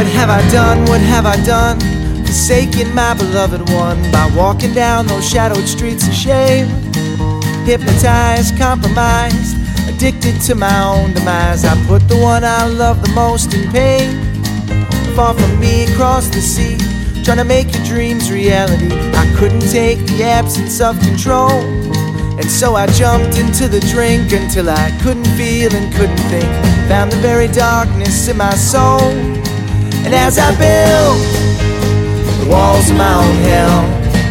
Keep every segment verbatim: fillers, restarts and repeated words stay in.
What have I done, what have I done, forsaking my beloved one, by walking down those shadowed streets of shame? Hypnotized, compromised, addicted to my own demise. I put the one I love the most in pain. Far from me across the sea, trying to make your dreams reality. I couldn't take the absence of control, and so I jumped into the drink until I couldn't feel and couldn't think. Found the very darkness in my soul, and as I built the walls of my own hell,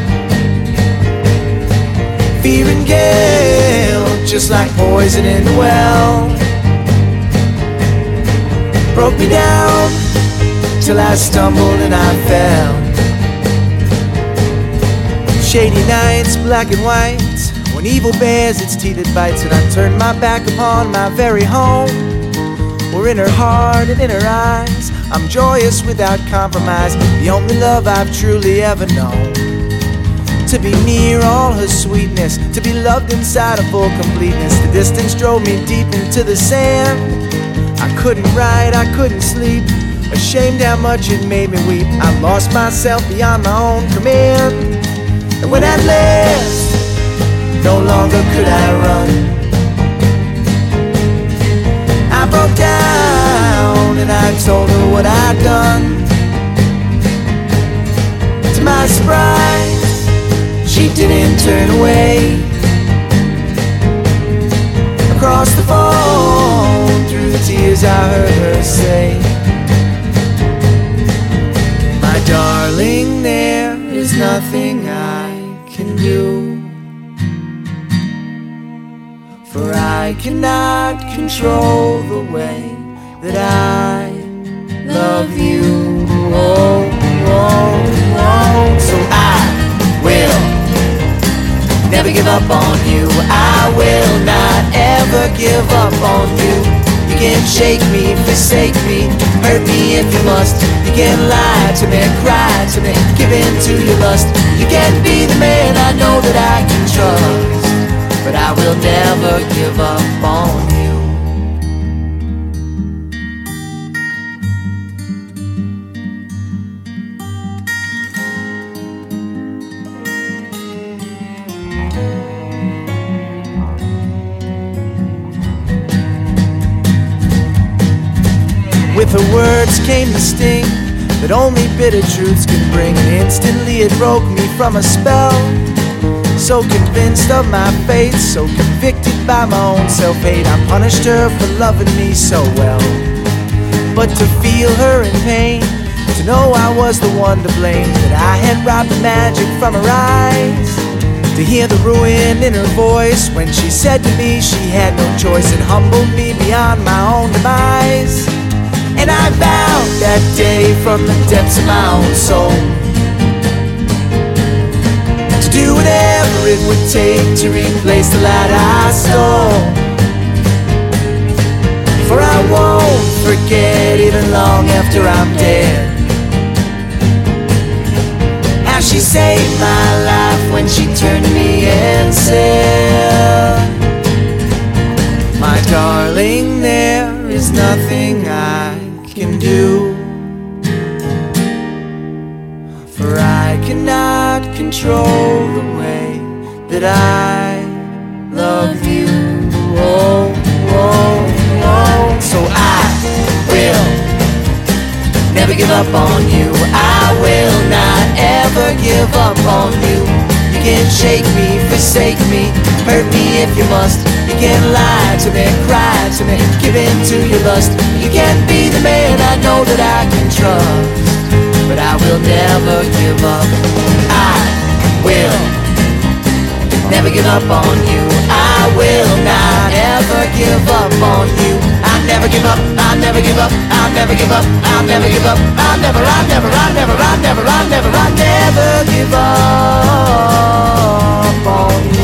fear and guilt, just like poison in the well, broke me down till I stumbled and I fell. Shady nights, black and white, when evil bears its teeth it bites, and I turned my back upon my very home, where in her heart and in her eyes I'm joyous without compromise, the only love I've truly ever known. To be near all her sweetness, to be loved inside a full completeness. The distance drove me deep into the sand. I couldn't write, I couldn't sleep, ashamed how much it made me weep. I lost myself beyond my own command, and when at last no longer could I run, I broke down and I told her what I'd done. To my surprise, she didn't turn away. Across the phone, through the tears I heard her say, my darling, there is nothing I can do, for I cannot control the way that I love you. Oh, oh, oh. So I will never give up on you. I will not ever give up on you. You can shake me, forsake me, hurt me if you must. You can lie to me, cry to me, give in to your lust. You can be the man I know that I can trust, but I will never give up on you. With her words came the sting that only bitter truths can bring, and instantly it broke me from a spell. So convinced of my fate, so convicted by my own self-hate, I punished her for loving me so well. But to feel her in pain, to know I was the one to blame, that I had robbed the magic from her eyes, to hear the ruin in her voice when she said to me she had no choice, it humbled me beyond my own demise. And I vowed that day from the depths of my own soul to do whatever it would take to replace the light I stole. For I won't forget, even long after I'm dead, how she saved my life when she turned to me and said, my darling, there is nothing I can do, for I cannot control the way that I love you. Oh, oh, oh. So I will never give up on you. I will not ever give up on you. You can shake me, forsake me, hurt me if you must. You can lie to me, cry to me, give in to your lust. You can be the man I know that I can trust, but I will never give up. I will never give up on you. I will not ever give up on you. I'll never give up, I'll never give up, I'll never give up, I'll never give up, I'll never, I'll never, I'll never, I'll never, I'll never, I'll never give up on you.